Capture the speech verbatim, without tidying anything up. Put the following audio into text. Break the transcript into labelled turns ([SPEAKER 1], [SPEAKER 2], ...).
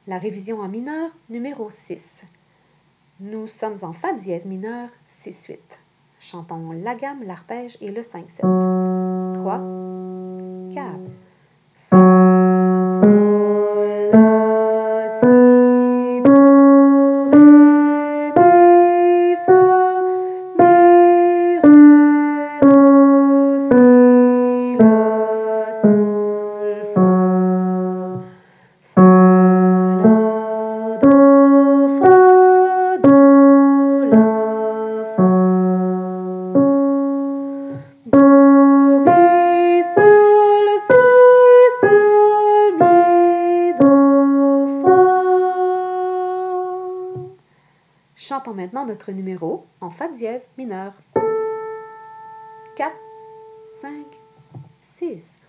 [SPEAKER 1] La révision en mineur, numéro six. Nous sommes en fa dièse mineur, six huit. Chantons la gamme, l'arpège et le cinq sept. trois, quatre. Fa, sol, la, si, do, ré, mi, fa, mi, ré, do, si, la, sol, fa. Fa, la, do, fa, do, la, fa. Do, mi, sol, si, sol, mi, do, fa. Chantons maintenant notre numéro en fa dièse mineur. quatre, cinq, six.